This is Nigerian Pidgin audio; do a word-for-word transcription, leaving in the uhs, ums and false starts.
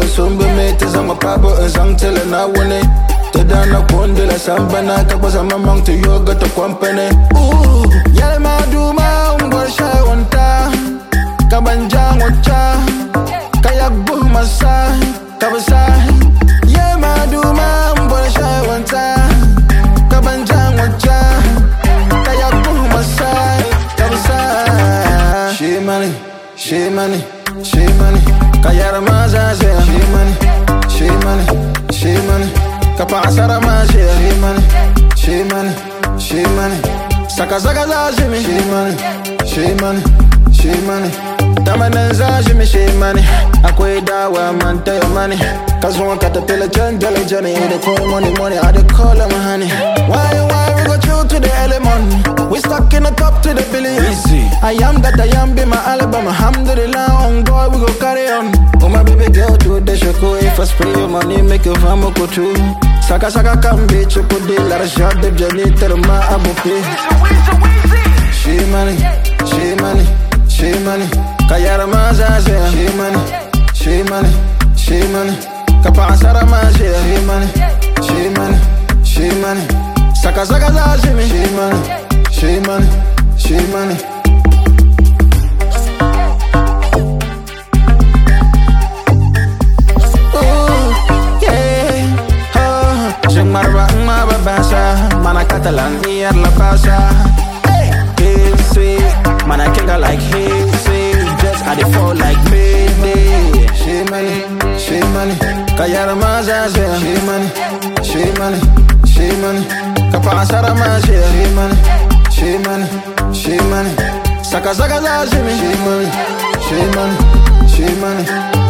sumbe me te zang pabo en zang tele na wone. Te dana konde la samba na kakwaza mamang te yoga te kwampene. Ooh, yale maduma umgwa shai wanta. Kabanja ngocha, kayak buh masa, kabasa. Yale maduma umgwa shai wanta. Kabanja ngocha, kayak buh masa, kabasa. She money, she money, she money. Kayara maza she money, she money, she money. Kapa asara ma she money, she money, she money. Saka saka za she me, she money, she money, she money. Tamanenza she me she money. Akwe dawa man tell money. Cause one caterpillar gentle journey. They call money money, I they call them honey. Why why we go through to the element? We stuck in the top to the billions. I am that I am, be my album. Alhamdulillah, on God, we go carry on. Oh, my baby girl, do the shoko. If I spray your money, make your famo go true. Saka saka come bitch, you put the lot of shot, the journey to the ma abu pay. She money, she money, she money. Kayara maza, she money, she money, she money. Kapa asara ma, she money, she money, she money. Saka saka za, she me, she money, she money, she money. Mana Catalan, here la pasa. Hey, hey, sweet. Man, I kinda like hey, sweet. Just I dey fall like baby. She money, she money. Kayara maza, she money, she money, she money. Kapa asara ma, she money, she money, she money. Saka saka za, she money, she money, she money, she money.